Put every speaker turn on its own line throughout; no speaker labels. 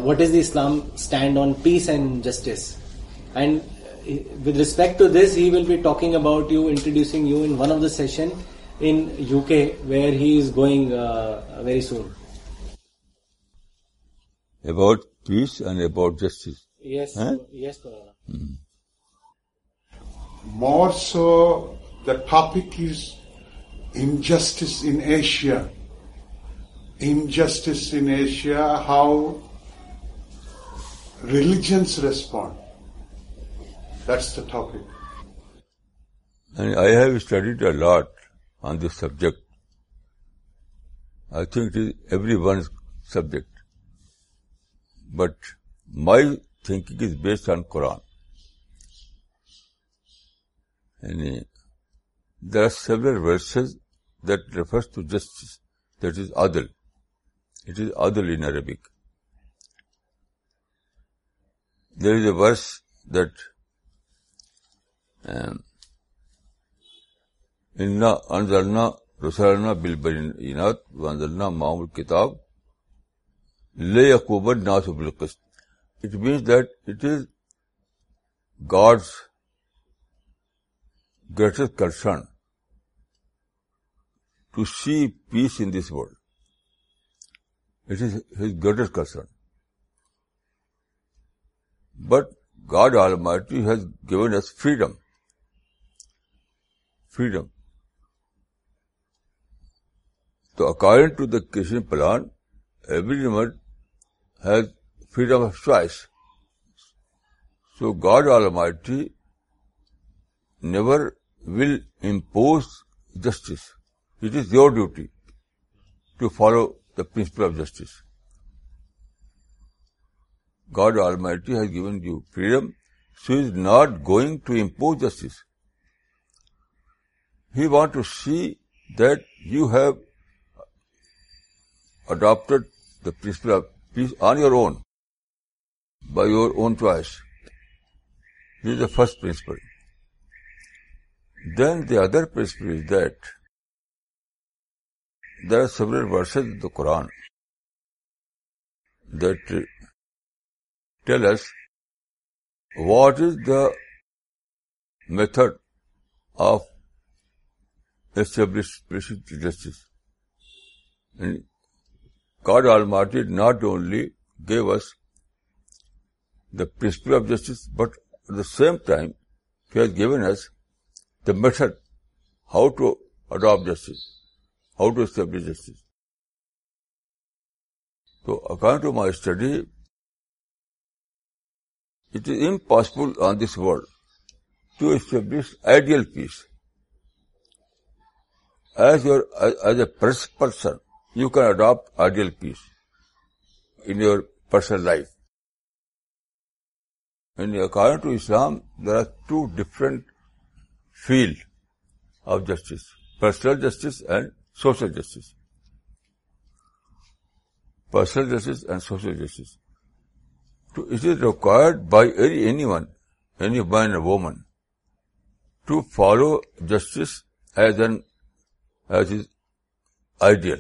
What is the Islam stand on peace and justice? And with respect to this, he will be talking about you, introducing you in one of the session in UK where he is going very soon.
About peace and about justice.
Yes, yes, Maulana.
More so, the topic is injustice in Asia. Injustice in Asia, how religions respond. That's the topic.
And I have studied a lot on this subject. I think it is everyone's subject. But my thinking is based on Quran. And there are several verses that refers to justice. That is adl. It is adl in Arabic. There is a verse that Inna anzalna rusulana bil bayinat wa anzalna ma'ahumul kitab liyaquman nasu bil qist. It means that it is God's greatest concern to see peace in this world. It is His greatest concern. But God Almighty has given us freedom. Freedom. So according to the Christian plan, everyone has freedom of choice. So God Almighty never will impose justice. It is your duty to follow the principle of justice. God Almighty has given you freedom, so He is not going to impose justice. He wants to see that you have adopted the principle of peace on your own, by your own choice. This is the first principle. Then the other principle is that there are several verses in the Quran that tell us what is the method of establishing justice. And God Almighty not only gave us the principle of justice, but at the same time He has given us the method how to adopt justice, how to establish justice. So according to my study, it is impossible on this world to establish ideal peace. As a person, you can adopt ideal peace in your personal life. And according to Islam, there are two different fields of justice: personal justice and social justice. Personal justice and social justice. So it is required by anyone, any man or woman, to follow justice as is ideal.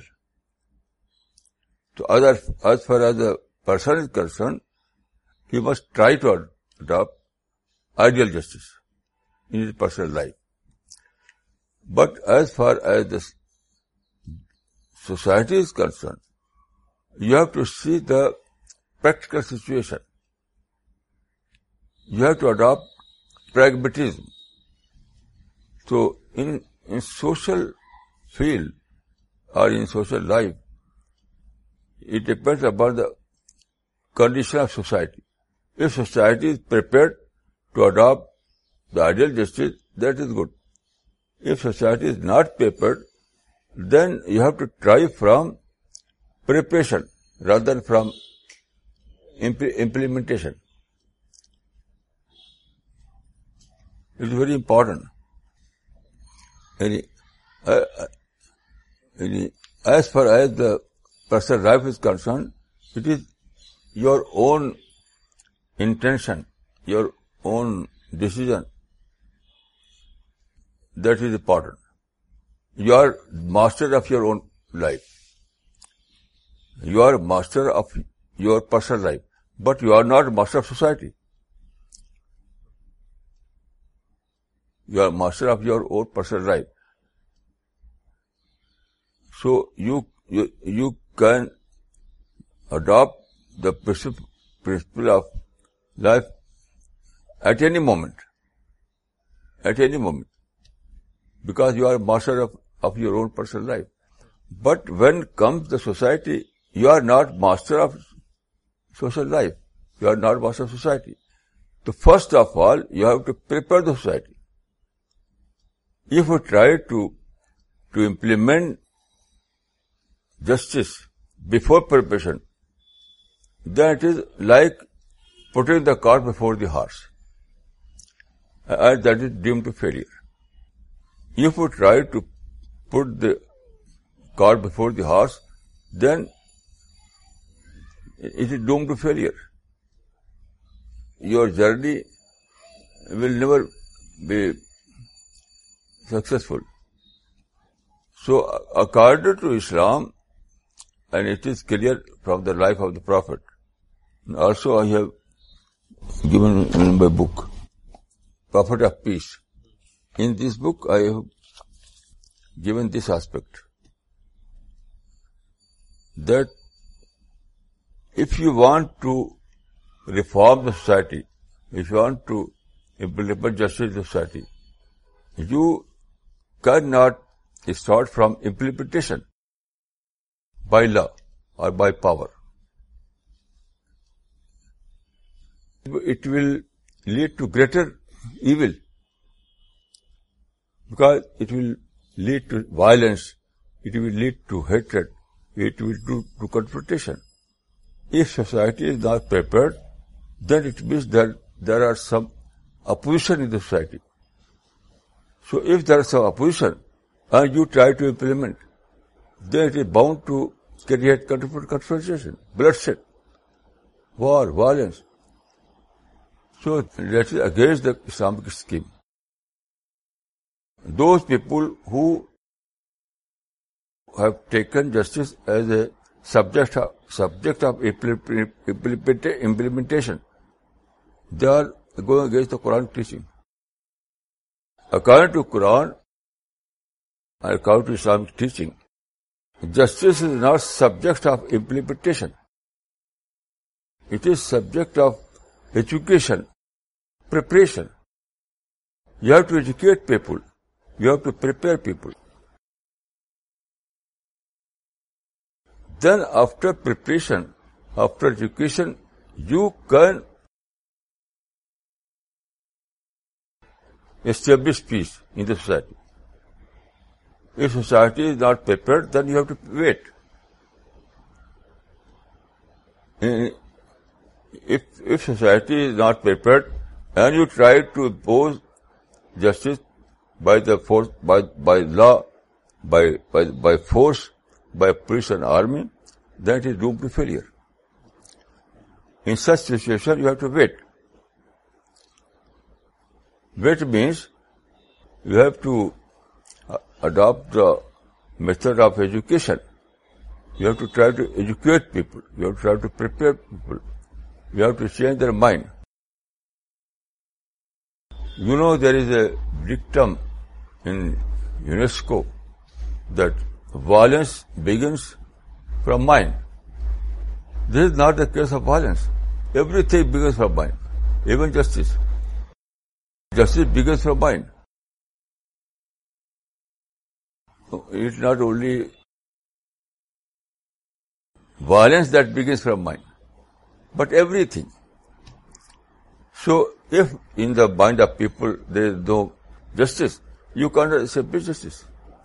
So as far as the person is concerned, he must try to adopt ideal justice in his personal life. But as far as the society is concerned, you have to see the practical situation. You have to adopt pragmatism. So in social field or in social life, it depends upon the condition of society. If society is prepared to adopt the ideal justice, that is good. If society is not prepared, then you have to try from preparation rather than from implementation. It is very important. As far as the personal life is concerned, it is your own intention, your own decision that is important. You are master of your own life. You are master of your personal life. but you are not master of society. You are master of your own personal life. So you can adopt the principle of life at any moment, because you are master of your own personal life. But when comes the society, you are not master of social life. You are not master of society. So first of all, you have to prepare the society. If you try to implement justice before preparation, then it is like putting the cart before the horse, and that is doomed to failure. If you try to put the cart before the horse, then it is doomed to failure. Your journey will never be successful. So, according to Islam, and it is clear from the life of the Prophet, and also I have given in my book, Prophet of Peace. In this book, I have given this aspect, that if you want to reform the society, if you want to implement justice in the society, you cannot start from implementation by law or by power. It will lead to greater evil, because it will lead to violence, it will lead to hatred, it will lead to confrontation. If society is not prepared, then it means that there are some opposition in the society. So if there is some opposition and you try to implement, then it is bound to create confrontation, bloodshed, war, violence. So that is against the Islamic scheme. Those people who have taken justice as a subject of implementation, they are going against the Quran teaching. According to Quran and according to Islamic teaching, justice is not subject of implementation. It is subject of education, preparation. You have to educate people. You have to prepare people. Then after preparation, after education, you can establish peace in the society. If society is not prepared, then you have to wait. If society is not prepared and you try to impose justice by the force, by law, by force, by police and army, then it is doomed to failure. In such situation, you have to wait. Wait means you have to adopt the method of education. You have to try to educate people. You have to try to prepare people. You have to change their mind. You know, there is a dictum in UNESCO that violence begins from mind. This is not the case of violence. Everything begins from mind, even justice. Justice begins from mind. It's not only violence that begins from mind, but everything. So, if in the mind of people there is no justice, you cannot establish justice.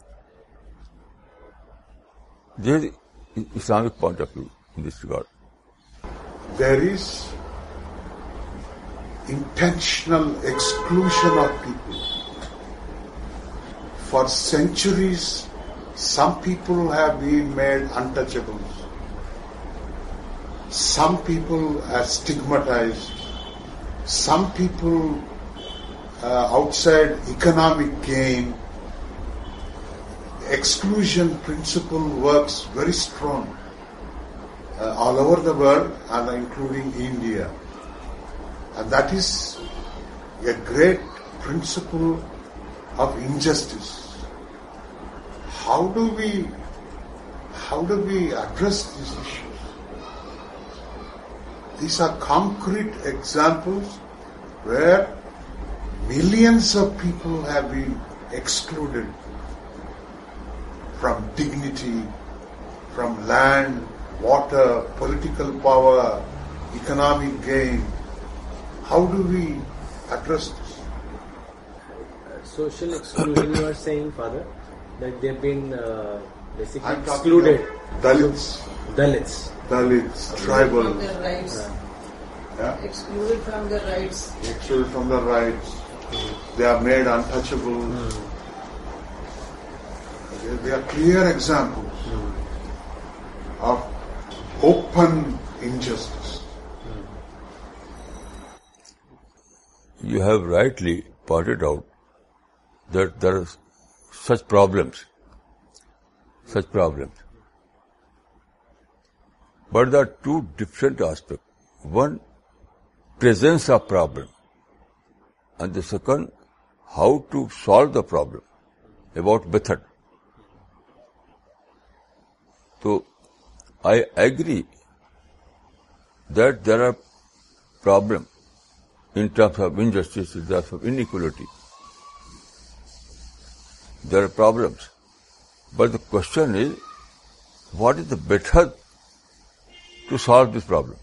This is Islamic point of view in this regard.
There is intentional exclusion of people. For centuries, some people have been made untouchables. Some people are stigmatized. Some people outside economic gain. Exclusion principle works very strong. all over the world and including India. And that is a great principle of injustice. How do we address these issues? These are concrete examples where millions of people have been excluded from dignity, from land, water, political power, economic gain. How do we address this?
Social exclusion, you are saying, Father, that they have been basically
I'm talking
excluded.
of Dalits, tribal.
From their rights.
Yeah?
Excluded from their rights.
Excluded from their rights. They are made untouchable. They are clear examples of open injustice.
You have rightly pointed out that there are such problems. But there are two different aspects. One, presence of problem, and the second, how to solve the problem, about method. So, I agree that there are problems in terms of injustice, in terms of inequality. There are problems. But the question is, what is the method to solve this problem?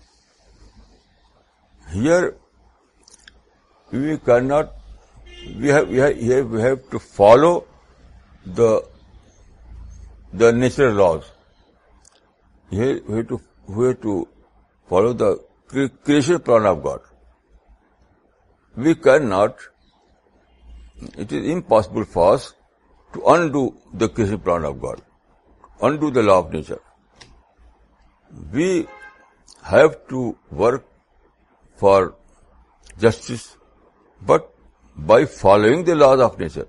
Here, we cannot, we have to follow the natural laws. Here we have to follow the creation plan of God. We cannot, it is impossible for us to undo the creation plan of God, undo the law of nature. We have to work for justice, but by following the laws of nature.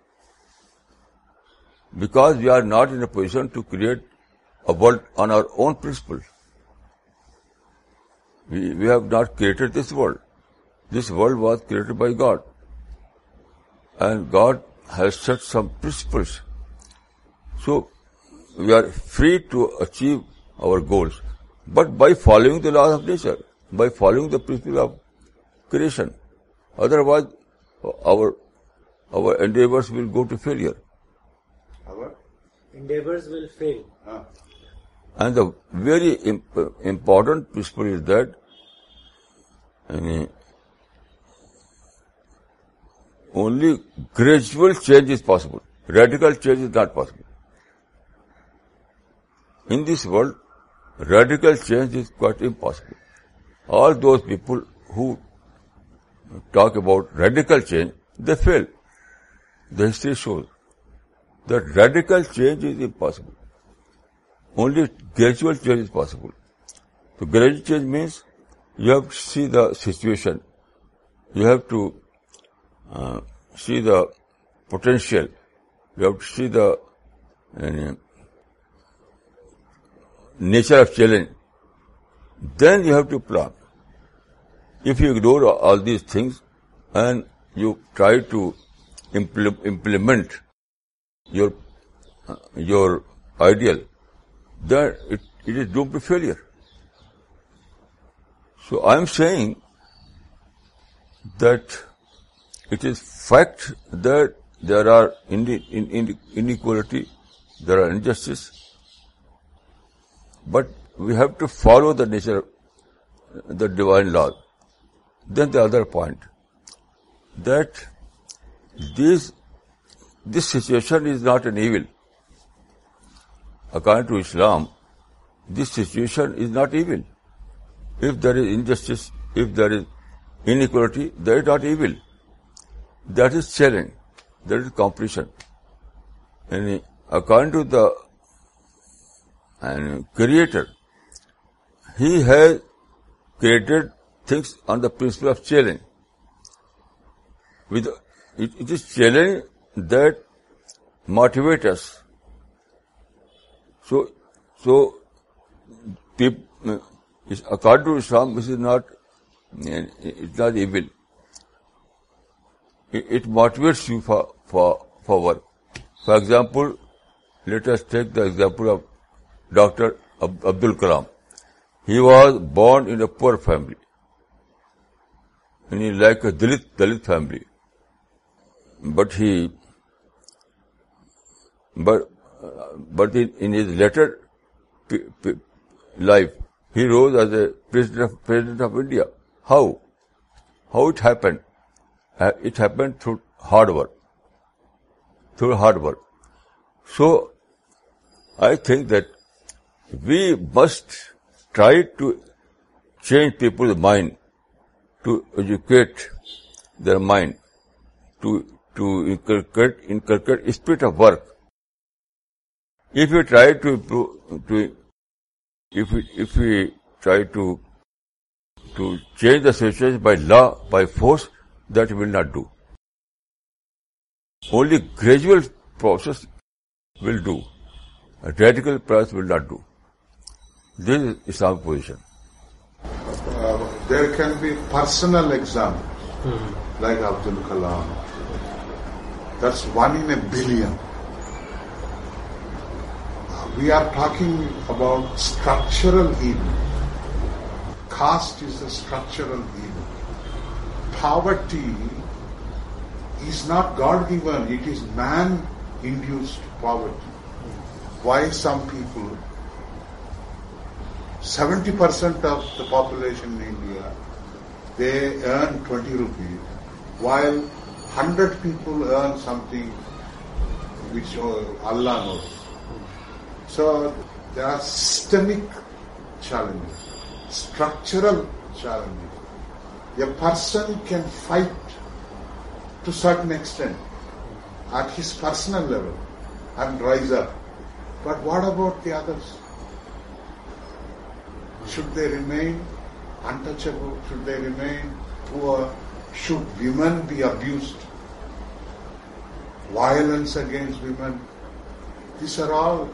Because we are not in a position to create a world on our own principle. We have not created this world. This world was created by God. And God has set some principles. So, we are free to achieve our goals. But by following the laws of nature, by following the principle of creation. Otherwise, our endeavors will go to failure.
Our
Endeavors will fail.
And the very important principle is that only gradual change is possible. Radical change is not possible. In this world, radical change is quite impossible. All those people who talk about radical change, they fail. The history shows that radical change is impossible. Only gradual change is possible. So gradual change means you have to see the situation. You have to see the potential. You have to see the nature of challenge. Then you have to plan. If you ignore all these things and you try to implement your ideal, then it is doomed to failure. So I am saying that it is fact that there are inequality, there are injustice, but we have to follow the nature, the divine law. Then the other point, that this situation is not an evil. According to Islam, this situation is not evil. If there is injustice, if there is inequality, that is not evil. That is challenge. That is competition. And according to the Creator, He has created things on the principle of challenge. It is challenge that motivates us. So according to Islam, this is not, it's not evil. It motivates you for work. For example, let us take the example of Dr. Abdul Kalam. He was born in a poor family, and he like a Dalit family. But in his later life, he rose as a president of India. How it happened? It happened through hard work. So, I think that we must try to change people's mind, to educate their mind, to inculcate spirit of work. If we try to improve, if we try to change the situation by law, by force, that will not do. Only gradual process will do. A radical process will not do. This is Islamic position.
There can be personal examples, like Abdul Kalam. That's 1 in a billion. We are talking about structural evil. Caste is a structural evil. Poverty is not God-given, it is man-induced poverty. Why some people, 70% of the population in India, they earn 20 rupees, while 100 people earn something which Allah knows. So there are systemic challenges, structural challenges. A person can fight to a certain extent at his personal level and rise up. But what about the others? Should they remain untouchable? Should they remain poor? Should women be abused? Violence against women? These are all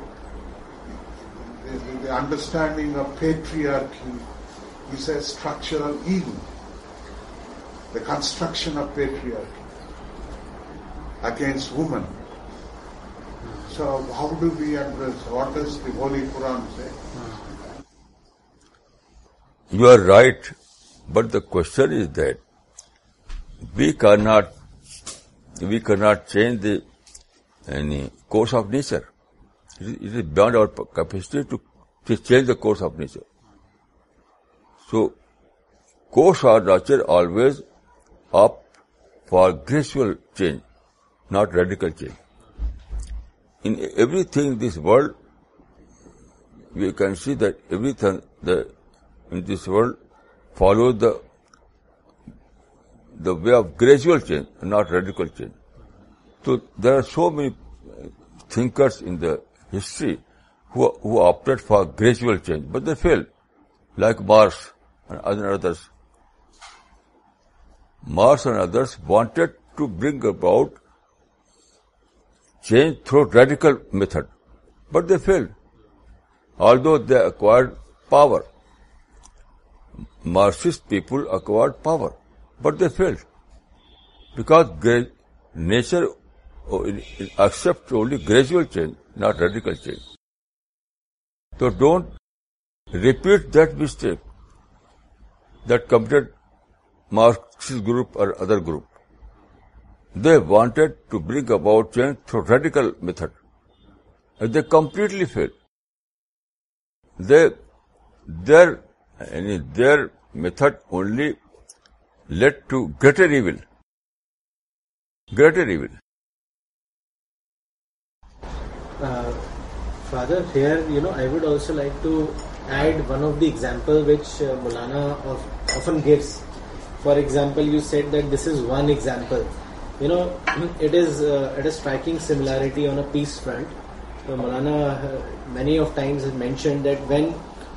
the understanding of patriarchy is a structural evil. The construction of patriarchy against women. So how do we address, what does the Holy Quran say?
You are right, but the question is that we cannot change the course of nature. It is beyond our capacity to change the course of nature. So, course of nature always up for gradual change, not radical change. In everything in this world, we can see that everything in this world follows the way of gradual change, not radical change. So there are so many thinkers in the history who opted for gradual change, but they failed, like Marx and others. Marx and others wanted to bring about change through radical method, but they failed. Although they acquired power, Marxist people acquired power, but they failed because nature accepts only gradual change, not radical change. So don't repeat that mistake that committed Marxist group or other group. They wanted to bring about change through radical method, and they completely failed. Their method only led to greater evil.
Father, here, I would also like to add one of the example which Maulana often gives. For example, you said that this is one example. It is a striking similarity on a peace front. So Maulana many of times has mentioned that when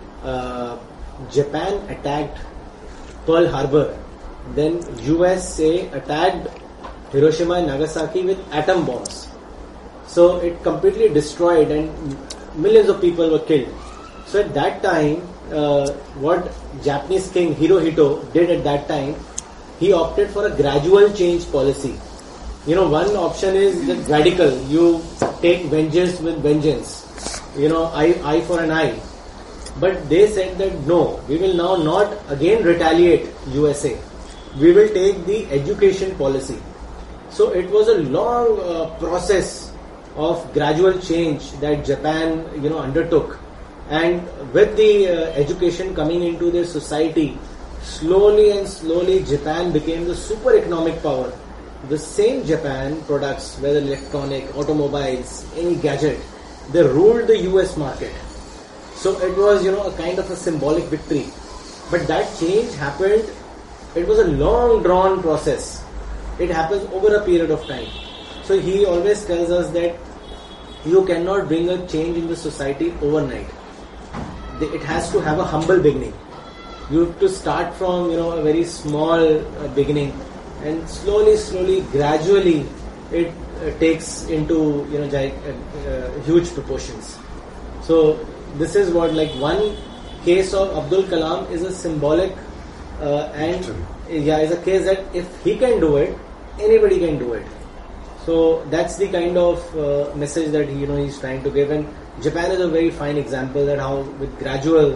Japan attacked Pearl Harbor, then USA attacked Hiroshima and Nagasaki with atom bombs. So it completely destroyed and millions of people were killed. So at that time, what Japanese king Hirohito did at that time, he opted for a gradual change policy. One option is the radical. You take vengeance with vengeance. Eye for an eye. But they said that no, we will now not again retaliate USA. We will take the education policy. So it was a long process of gradual change that Japan, undertook. And with the education coming into their society, slowly and slowly Japan became the super economic power. The same Japan products, whether electronic, automobiles, any gadget, they ruled the US market. So it was, a kind of a symbolic victory. But that change happened, it was a long drawn process. It happens over a period of time. So he always tells us that you cannot bring a change in the society overnight. It has to have a humble beginning. You have to start from, a very small beginning, and slowly, gradually, it takes into, huge proportions. So this is what, one case of Abdul Kalam is a symbolic is a case that if he can do it, anybody can do it. So that's the kind of message that he's trying to give. And Japan is a very fine example that how with gradual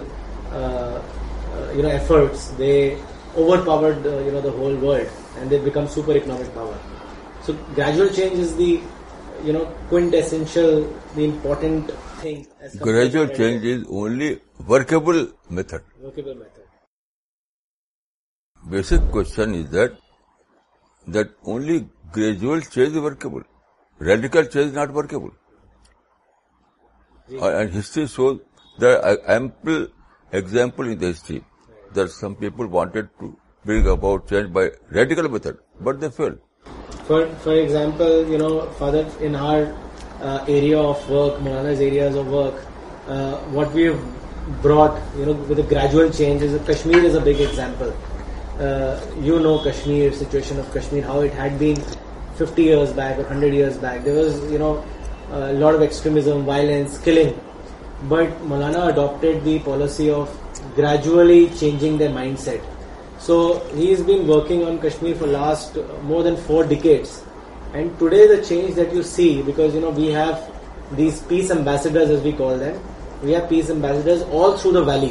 efforts they overpowered the whole world and they become super economic power. So gradual change is the quintessential, the important thing.
Gradual change is only workable method.
Workable method.
Basic question is that only gradual change is workable. Radical change is not workable. And history shows there are ample example in the history that some people wanted to bring about change by radical method, but they failed.
For example, Father, in our area of work, Maulana's areas of work, what we have brought, with a gradual change is Kashmir is a big example. Kashmir, situation of Kashmir, how it had been 50 years back or 100 years back. There was, a lot of extremism, violence, killing. But Maulana adopted the policy of gradually changing their mindset. So he's been working on Kashmir for last more than 4 decades. And today the change that you see, because we have these peace ambassadors as we call them. We have peace ambassadors all through the valley.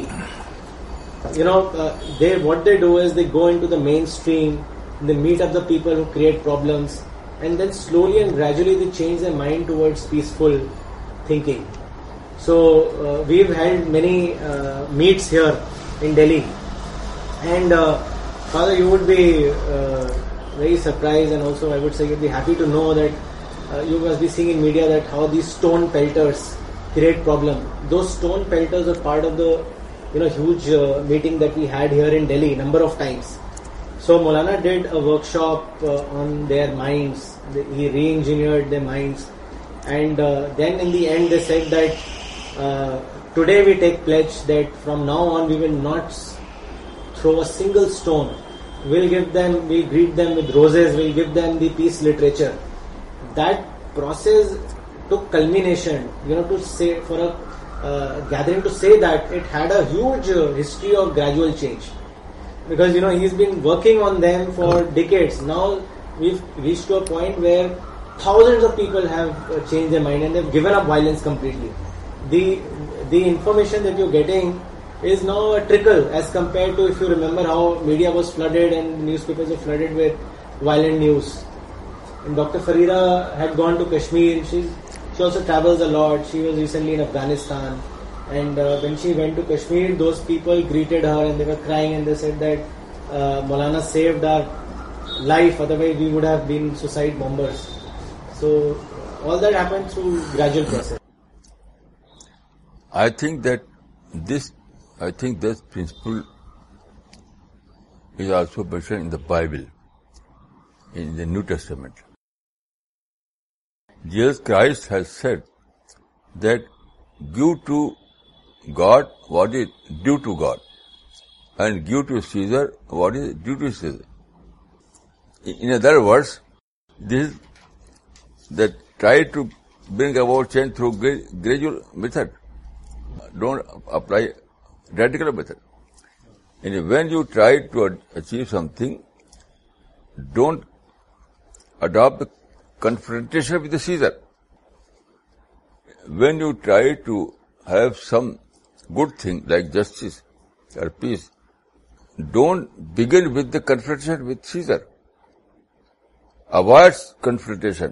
What they do is they go into the mainstream, they meet up the people who create problems, and then slowly and gradually they change their mind towards peaceful thinking. So we've held many meets here in Delhi, and Father, you would be very surprised, and also I would say you'd be happy to know that you must be seeing in media that how these stone pelters create problem. Those stone pelters are part of the huge meeting that we had here in Delhi number of times. So Maulana did a workshop on their minds. He re-engineered their minds, and then in the end they said that today we take pledge that from now on we will not throw a single stone. We'll greet them with roses, we'll give them the peace literature. That process took culmination, to say for a gathering to say that it had a huge history of gradual change. Because he's been working on them for decades. Now we've reached to a point where thousands of people have changed their mind and they've given up violence completely. The information that you're getting is now a trickle as compared to, if you remember, how media was flooded and newspapers were flooded with violent news. And Dr. Farida had gone to Kashmir. She also travels a lot. She was recently in Afghanistan. And when she went to Kashmir, those people greeted her and they were crying and they said that Maulana saved our life, otherwise we would have been suicide bombers. So all that happened through gradual process.
I think this principle is also mentioned in the Bible, in the New Testament. Jesus Christ has said that give to God what is due to God, and give to Caesar what is due to Caesar. In other words, this is that try to bring about change through gradual method. Don't apply radical method. And when you try to achieve something, don't adopt the confrontation with the Caesar. When you try to have some good thing like justice or peace, don't begin with the confrontation with Caesar. Avoid confrontation.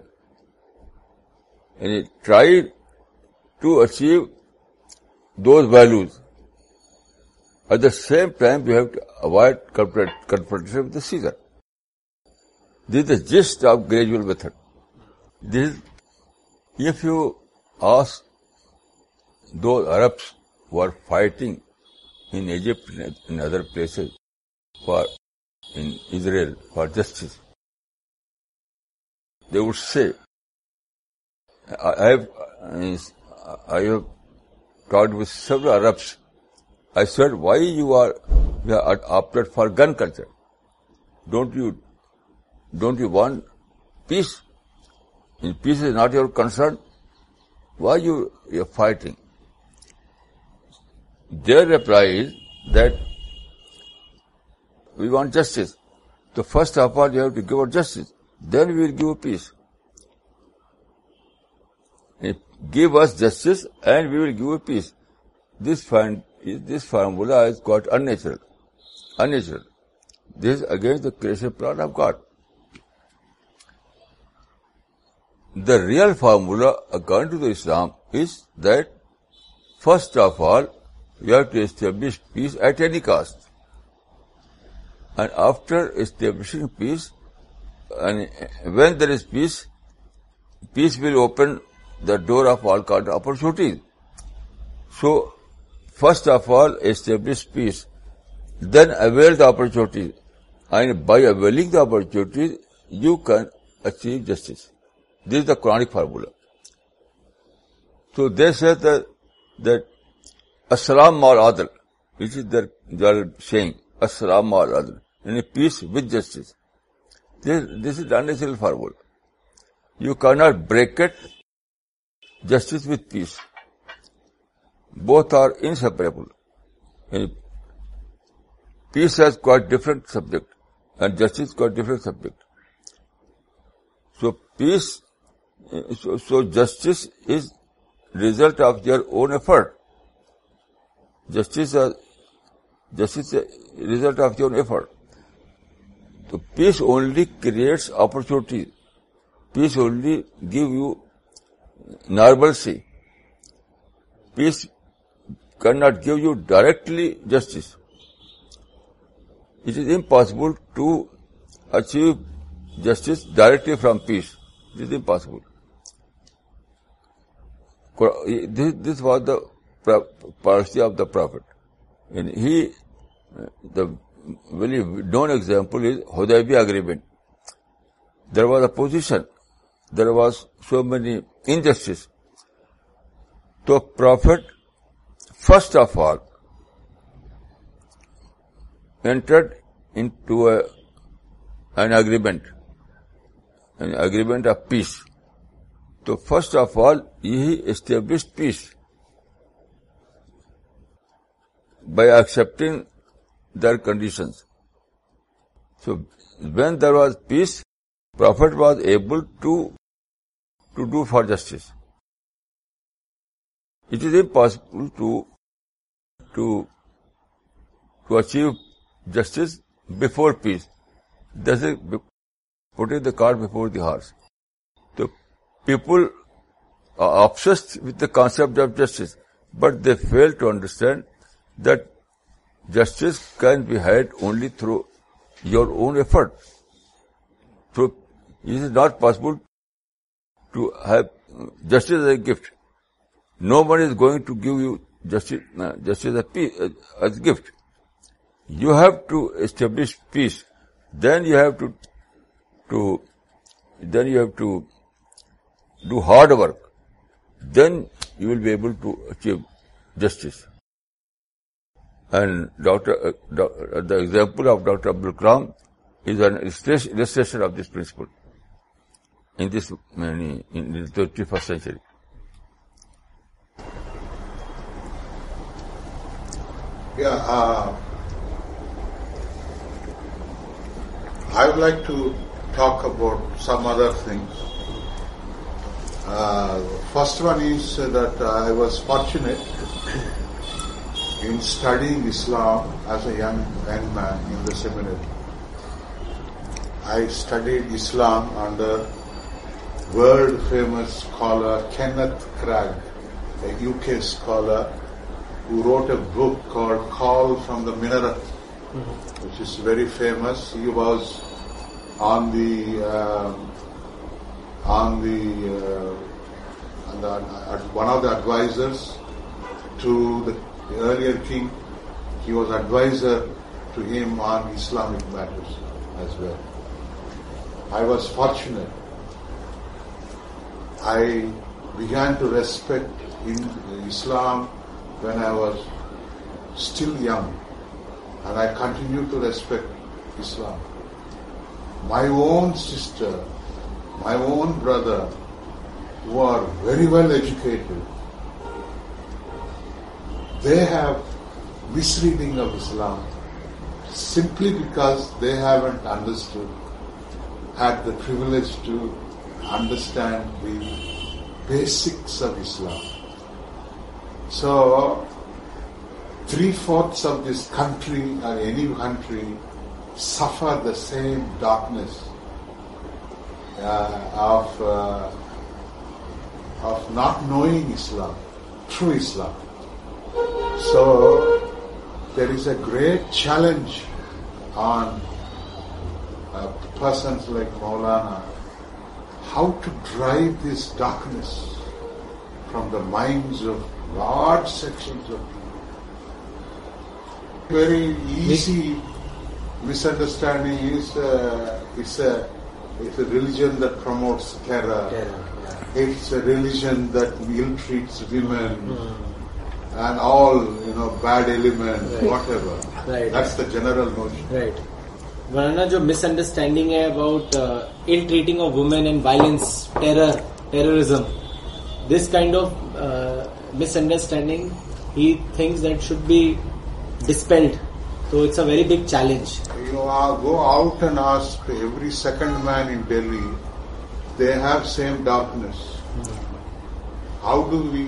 And try to achieve those values. At the same time, you have to avoid confrontation with the Caesar. This is the gist of gradual method. This, if you ask those Arabs who are fighting in Egypt and in other places in Israel for justice, they would say, I have talked with several Arabs. I said, why you are opted for gun culture? Don't you want peace? And peace is not your concern. Why you are fighting? Their reply is that we want justice. So first of all, you have to give us justice. Then we will give you peace. Give us justice and we will give you peace. This formula is quite unnatural. Unnatural. This is against the creation plan of God. The real formula, according to the Islam, is that first of all, you have to establish peace at any cost. And after establishing peace, and when there is peace, peace will open the door of all kinds of opportunities. So, first of all, establish peace. Then avail the opportunities. And by availing the opportunities, you can achieve justice. This is the Quranic formula. So they say that As-salam al-adl, which is their saying, As-salam al-adl, and peace with justice. This is the unnatural formula. You cannot bracket justice with peace. Both are inseparable. And peace has quite different subject, and justice quite different subject. So peace, so justice is result of your own effort. Justice is a result of your own effort. So peace only creates opportunity. Peace only gives you normalcy. Peace cannot give you directly justice. It is impossible to achieve justice directly from peace. It is impossible. This was the policy of the Prophet. And the very known example is Hudaybiyah agreement. There was opposition. There was so many injustice. So Prophet, first of all, entered into an agreement of peace. So first of all, he established peace by accepting their conditions. So when there was peace, Prophet was able to do for justice. It is impossible to achieve justice before peace. That is putting the cart before the horse. So people are obsessed with the concept of justice, but they fail to understand that justice can be had only through your own effort. So it is not possible to have justice as a gift. No one is going to give you justice as a gift. You have to establish peace. Then you have to do hard work. Then you will be able to achieve justice. And the example of Dr. Abdul Kalam is an illustration of this principle in the 21st century. 。 . 。 。 . 。 . 。 . 。 . 。 . 。 . 。 . 。 . 。 . 。 . 。 。 . 。 。 。 . 。 . 。 。 。 . 。 。 . 。 。 . 。 。 . 。 。 . 。 . 。 . 。 . 。
Yeah, I would like to talk about some other things. First one is that I was fortunate in studying Islam as a young man in the seminary. I studied Islam under world famous scholar Kenneth Cragg, a UK scholar who wrote a book called Call from the Minaret, which is very famous. He was on one of the advisors to the earlier king. He was advisor to him on Islamic matters as well. I was fortunate. I began to respect Islam when I was still young, and I continue to respect Islam. My own sister, my own brother, who are very well educated, they have misreading of Islam simply because they haven't understood, had the privilege to understand the basics of Islam. So, 3/4 of this country or any country suffer the same darkness of not knowing Islam, true Islam. So, there is a great challenge on persons like Maulana, how to drive this darkness from the minds of large sections of people. Very easy misunderstanding is it's a religion that promotes terror. It's a religion that ill-treats women and all, bad elements, whatever.
Right.
That's the general notion.
Right. वरना जो misunderstanding है about ill-treating of women and violence, terrorism, this kind of misunderstanding, he thinks that should be dispelled. So it's a very big challenge.
Go out and ask every second man in Delhi, they have same darkness. How do we?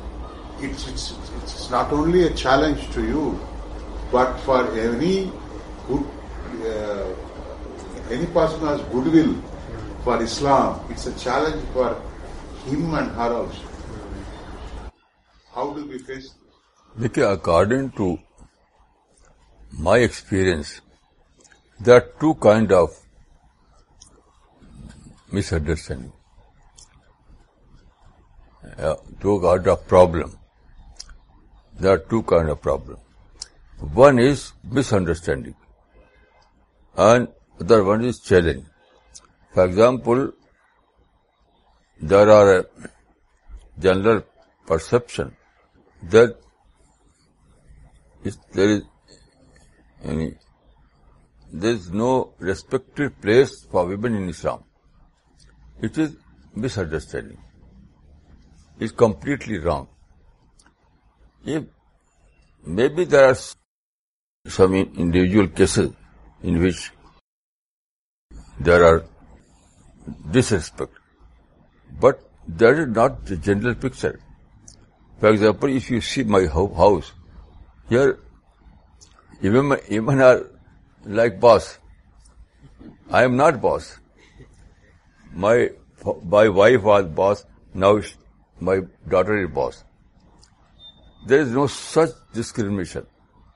It's not only a challenge to you, but for any good, any person who has goodwill for Islam, it's a challenge for him and her also. How do we face this?
Because according to my experience, there are two kinds of misunderstanding, two kinds of problem. There are two kinds of problem. One is misunderstanding, and other one is challenge. For example, there are a general perception that there is no respected place for women in Islam. It is misunderstanding. It's completely wrong. If maybe there are some individual cases in which there are disrespect, but that is not the general picture. For example, if you see my house, here women are like boss. I am not boss. My wife was boss, now my daughter is boss. There is no such discrimination.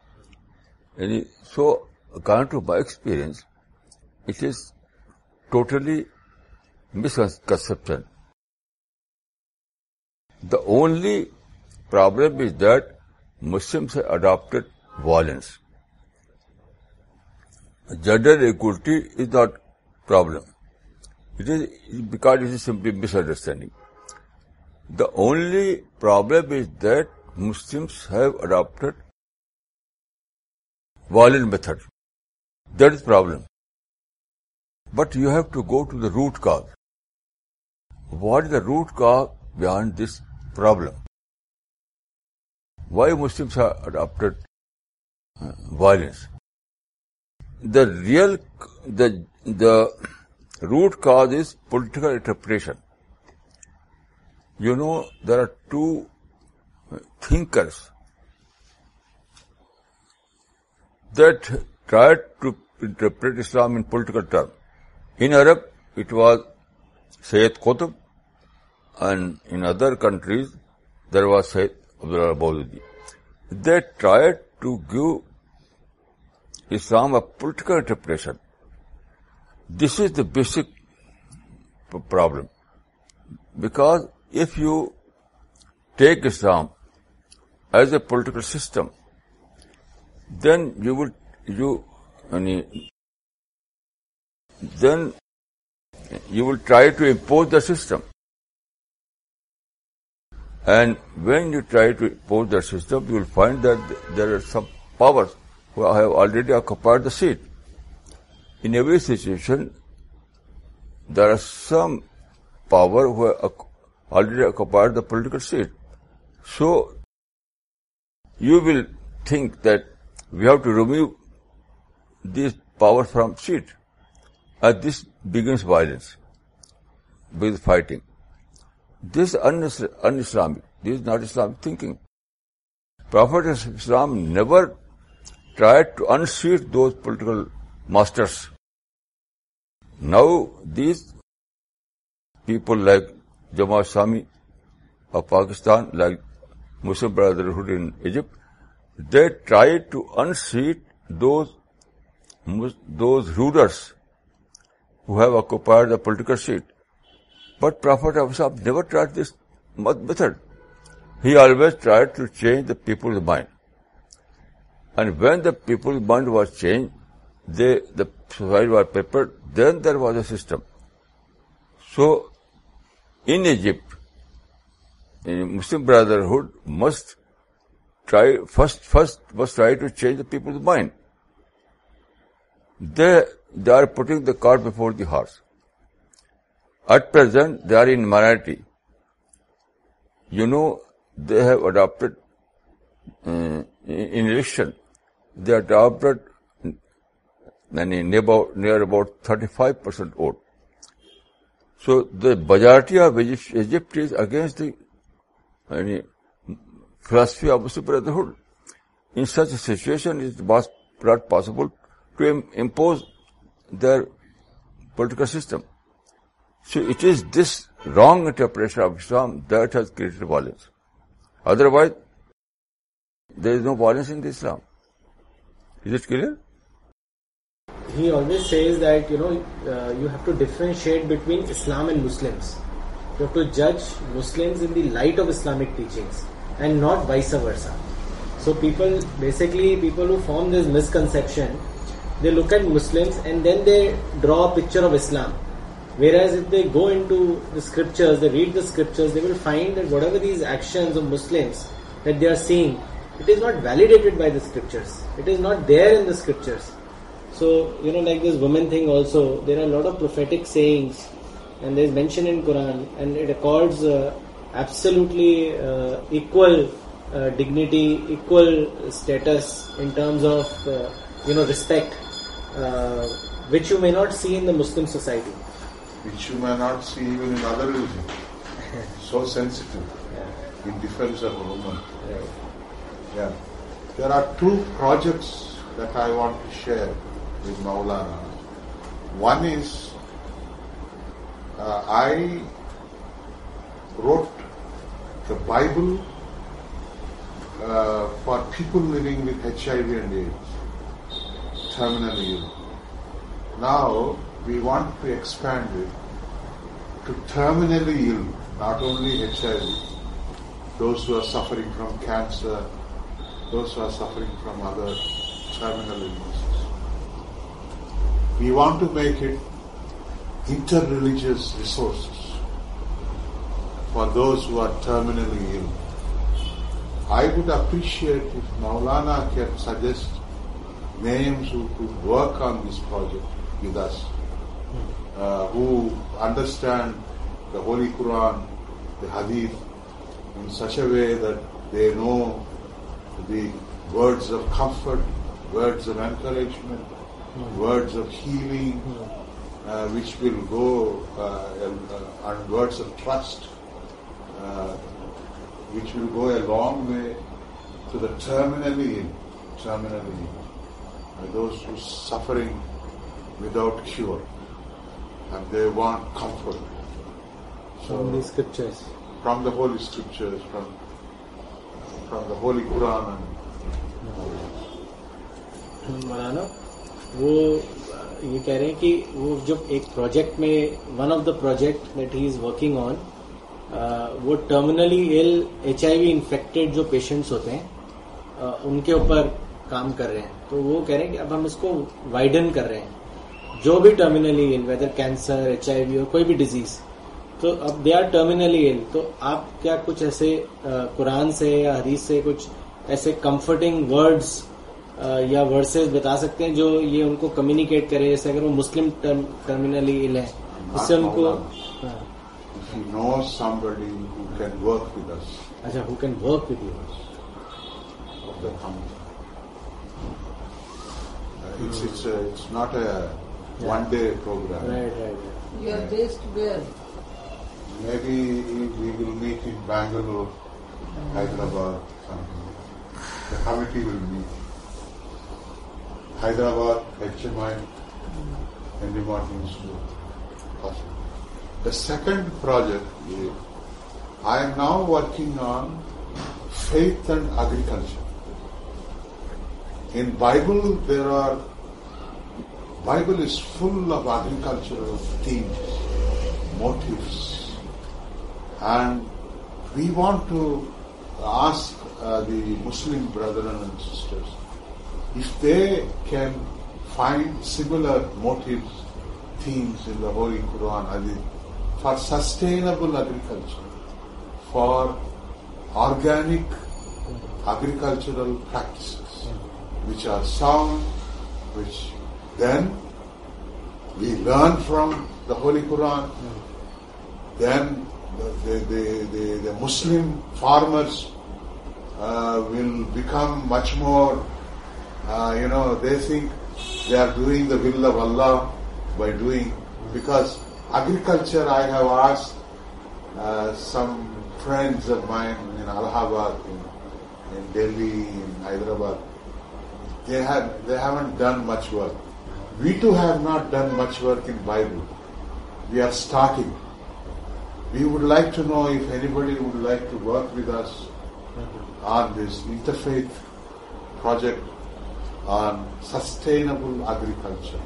So, according to my experience, it is totally misconception. The only problem is that Muslims have adopted violence. Gender equality is not problem. It is because it is simply misunderstanding. The only problem is that Muslims have adopted violent method. That is problem. But you have to go to the root cause. What is the root cause behind this problem? Why Muslims have adopted violence. The root cause is political interpretation. You know, there are two thinkers that tried to interpret Islam in political terms. In Arab, it was Sayyid Qutb, and in other countries, there was Sayyid Abdullah Maududi. They tried to give Islam a political interpretation. This is the basic problem. Because if you take Islam as a political system, then you will try to impose the system. And when you try to impose the system, you will find that there are some powers who have already occupied the seat. In every situation, there are some power who have already occupied the political seat. So, you will think that we have to remove this power from seat. And this begins violence with fighting. This is un-Islamic. This is not Islamic thinking. Prophet of Islam never tried to unseat those political masters. Now, these people like Jamaat Islami of Pakistan, like Muslim Brotherhood in Egypt, they try to unseat those rulers who have occupied the political seat. But Prophet of Islam never tried this method. He always tried to change the people's mind. And when the people's mind was changed, the society was prepared, then there was a system. So, in Egypt, Muslim Brotherhood must try to change the people's mind. They are putting the cart before the horse. At present, they are in minority. You know, they have adopted, in election, they adopted near about 35% vote. So, the majority of Egypt is against the philosophy of Muslim Brotherhood. In such a situation, it was not possible to impose their political system. So it is this wrong interpretation of Islam that has created violence. Otherwise, there is no violence in Islam. Is it clear?
He always says that, you have to differentiate between Islam and Muslims. You have to judge Muslims in the light of Islamic teachings and not vice versa. So people who form this misconception, they look at Muslims and then they draw a picture of Islam. Whereas if they go into the scriptures, they read the scriptures, they will find that whatever these actions of Muslims that they are seeing, it is not validated by the scriptures. It is not there in the scriptures. So, like this woman thing also, there are a lot of prophetic sayings and there is mention in Quran, and it accords absolutely equal dignity, equal status in terms of respect, which you may not see in the Muslim society.
Which you may not see even in other religions. So sensitive in defense of a woman.
Right.
Yeah. There are two projects that I want to share with Maulana. One is, I wrote the Bible for people living with HIV and AIDS, terminally ill. Now, we want to expand it to terminally ill, not only HIV, those who are suffering from cancer, those who are suffering from other terminal illnesses. We want to make it inter-religious resources for those who are terminally ill. I would appreciate if Maulana can suggest names who could work on this project with us, who understand the Holy Quran, the Hadith, in such a way that they know the words of comfort words of encouragement, words of healing, which will go, and words of trust, which will go a long way to the terminally ill, those who are suffering without cure, and they want comfort.
From the scriptures.
From the Holy Scriptures, from the Holy Quran.
मौलाना वो ये कह रहे हैं कि वो जो एक project में one of the project that he is working on वो टर्मिनली इल HIV इन्फेक्टेड जो पेशेंट्स होते हैं उनके ऊपर काम कर रहे हैं. तो वो कह रहे हैं कि अब हम इसको वाइडन कर रहे हैं, जो भी terminally ill, whether cancer, HIV और कोई भी डिजीज, तो अब दे आर टर्मिनली इल. तो आप क्या कुछ ऐसे कुरान से या हदीस से कुछ ऐसे कंफर्टिंग वर्ड्स या वर्सेस बता सकते हैं जो ये उनको कम्युनिकेट करे, जैसे अगर वो मुस्लिम टर्मिनली इल है, इससे उनको
If you know somebody who can work with us,
अच्छा, who can work with you,
of the company. It's not a one-day program.
right.
You are based where?
Maybe we will meet in Bangalore, Hyderabad, something. The committee will meet. Hyderabad, HMI, and the morning school. The second project is, I am now working on faith and agriculture. In Bible Bible is full of agricultural themes, motives, and we want to ask the Muslim brethren and sisters if they can find similar motives, themes in the Holy Quran, for sustainable agriculture, for organic agricultural practices, which are sound, which then we learn from the Holy Quran. Then the Muslim farmers will become much more, they think they are doing the will of Allah by doing, because agriculture, I have asked some friends of mine in Allahabad, in Delhi, in Hyderabad, they haven't done much work. We too have not done much work in Bible. We are starting. We would like to know if anybody would like to work with us on this interfaith project on sustainable agriculture.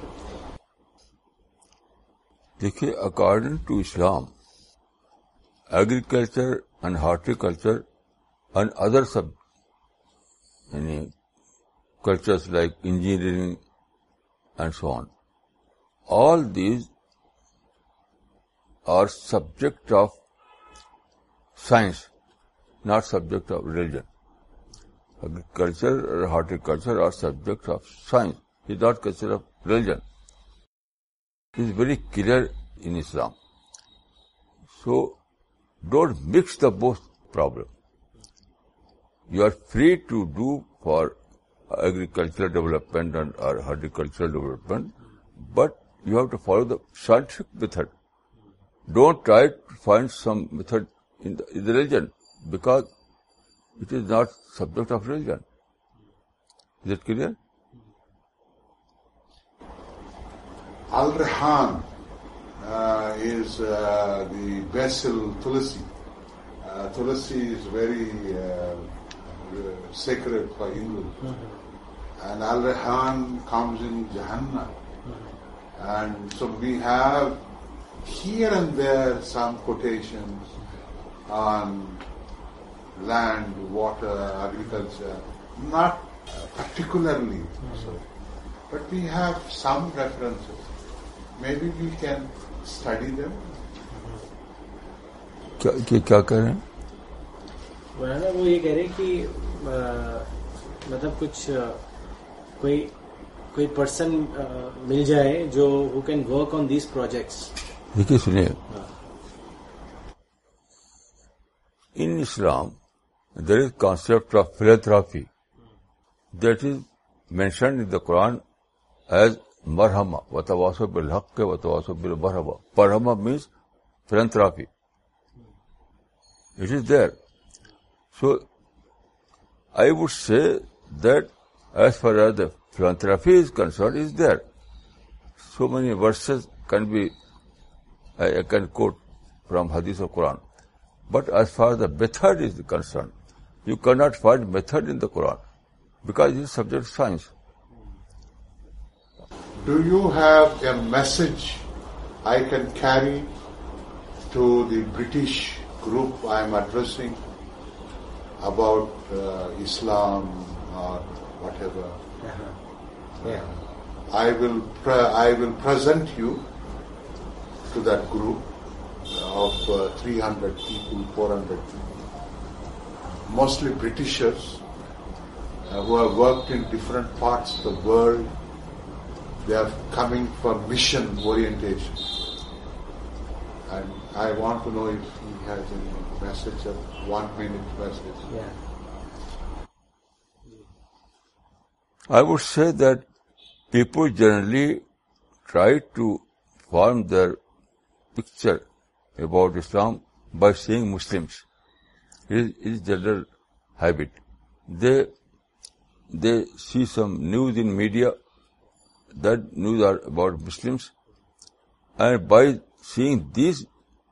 देखिए, according to Islam, agriculture and horticulture and other सब यानी cultures like engineering and so on, all these are subject of science, not subject of religion. Agriculture or horticulture are subjects of science. It is not considered of religion. It is very clear in Islam. So, don't mix the both problem. You are free to do for agricultural development and or horticultural development, but you have to follow the scientific method. Don't try to find some method in the religion, because it is not subject of religion. Is it clear?
Al-Rehan is the basil tulsi. Tulsi is very sacred for Hindus. And Al-Rehan comes in Jahannam. And so we have here and there some quotations on land, water, agriculture, not particularly so, but we have some references. Maybe we can study them.
क्या कह रहे हैं?
ना वो ये कह रहे हैं कि मतलब कुछ कोई पर्सन मिल जाए जो who can work on these projects.
देखिए, सुनिए, in Islam there is concept of philanthropy, that is mentioned in the Quran as marhama, watawasaw bil haqqi, watawasaw bil marhama. Marhama means philanthropy. It is there. So, I would say that as far as the philanthropy is concerned, is there. So many verses can be, I can quote from Hadith of Quran. But as far as the method is concerned, you cannot find method in the Quran because it is subject to science.
Do you have a message I can carry to the British group I am addressing about Islam or whatever?
Yeah.
I will present you to that group of 300 people, 400 people, mostly Britishers who have worked in different parts of the world. They are coming for mission orientation. And I want to know if he has any message, a 1 minute message.
Yeah.
I would say that people generally try to form their picture about Islam by seeing Muslims. It is general habit. They see some news in media, that news are about Muslims, and by seeing these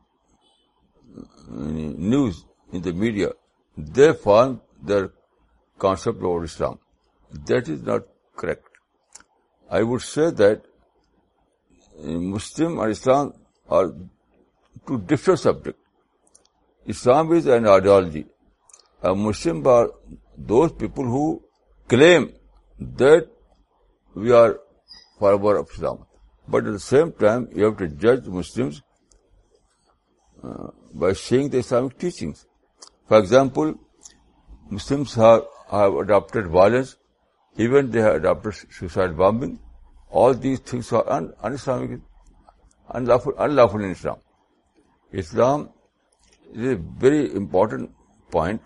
news in the media, they form their concept about Islam. That is not correct. I would say that Muslim and Islam are two different subjects. Islam is an ideology. A Muslim are those people who claim that we are follower of Islam. But at the same time, you have to judge Muslims by seeing the Islamic teachings. For example, Muslims have adopted violence, even they have adopted suicide bombing. All these things are un-Islamic, unlawful in Islam. Islam is a very important point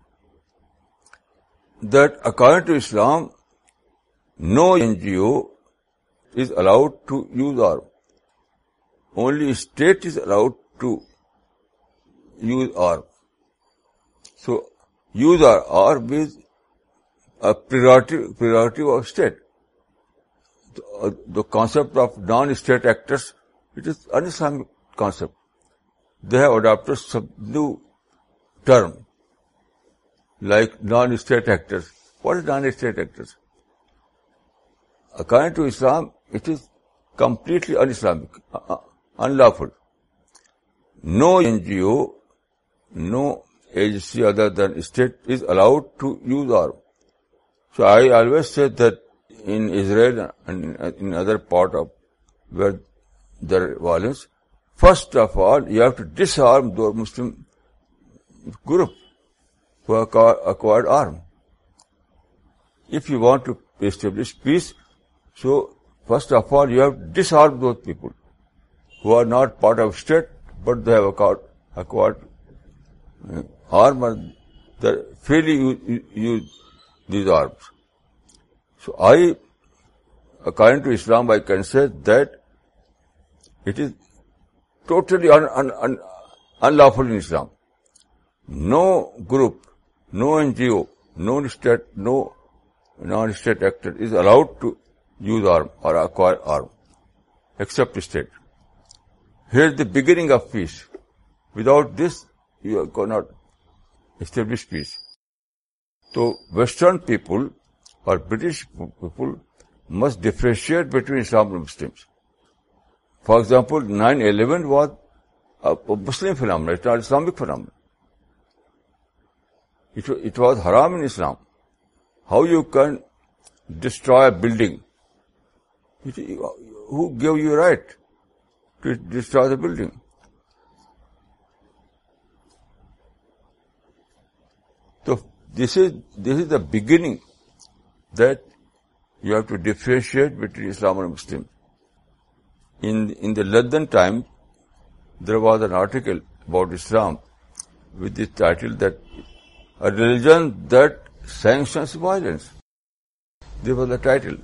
that according to Islam, no NGO is allowed to use arms. Only state is allowed to use arms. So, use arms is a prerogative of state. The concept of non-state actors, it is un-Islamic concept. They have adopted some new term like non-state actors. What is non-state actors? According to Islam, it is completely un-Islamic, unlawful. No NGO, no agency other than state is allowed to use arms. So I always say that in Israel and in other part of where there is violence, first of all, you have to disarm the Muslim group who acquired arms. If you want to establish peace, so first of all, you have to disarm those people who are not part of state, but they have acquired arms and they freely use these arms. So according to Islam, I can say that it is totally unlawful in Islam. No group, no NGO, no state, no non-state actor is allowed to use arms or acquire arms, except state. Here is the beginning of peace. Without this, you cannot establish peace. So, Western people or British people must differentiate between Islam and Muslims. For example, 9/11 was a Muslim phenomenon, it's not Islamic phenomenon. It was haram in Islam. How you can destroy a building? Who gave you right to destroy the building? So this is the beginning that you have to differentiate between Islam and Muslim. In the London Times, there was an article about Islam with the title that a religion that sanctions violence. This was the title.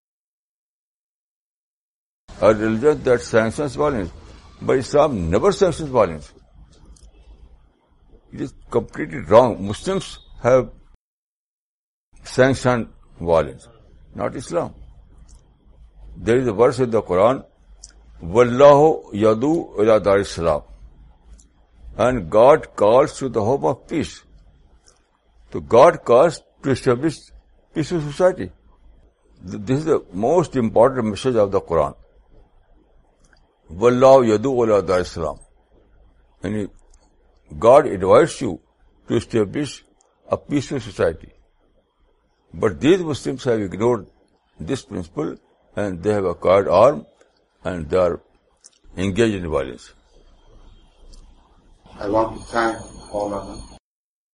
A religion that sanctions violence. But Islam never sanctions violence. It is completely wrong. Muslims have sanctioned violence, not Islam. There is a verse in the Quran, Wallahu yadu ila dar Islam. And God calls to the home of peace. So God calls to establish peaceful society. This is the most important message of the Quran. Wallahu yadu ila dar Islam. And God invites you to establish a peaceful society. But these Muslims have ignored this principle and they have acquired arms and they are engaged in violence.
I want to thank all of them